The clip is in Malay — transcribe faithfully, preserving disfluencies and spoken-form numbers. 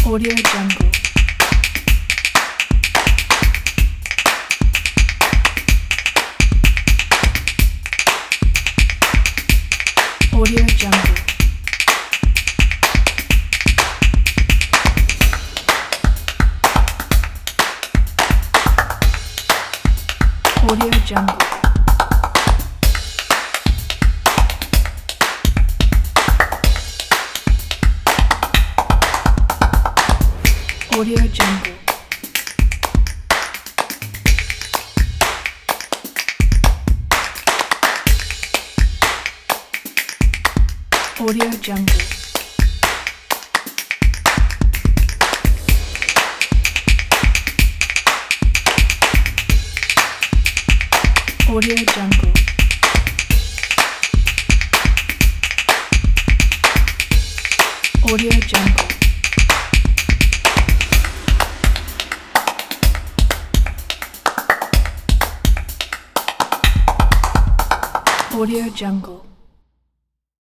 Audio Jungle. Audio Jungle. Audio Jungle. Audio Jungle. Audio Jungle. Audio Jungle. Audio Jungle. Audio Jungle.